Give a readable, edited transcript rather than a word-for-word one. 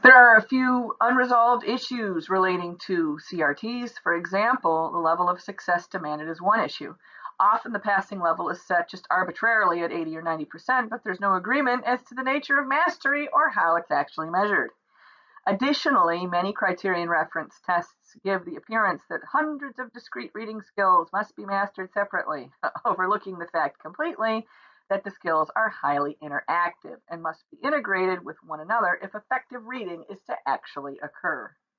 There are a few unresolved issues relating to CRTs. For example, the level of success demanded is one issue. Often the passing level is set just arbitrarily at 80 or 90%, but there's no agreement as to the nature of mastery or how it's actually measured. Additionally, many criterion reference tests give the appearance that hundreds of discrete reading skills must be mastered separately, overlooking the fact completely that the skills are highly interactive and must be integrated with one another if effective reading is to actually occur.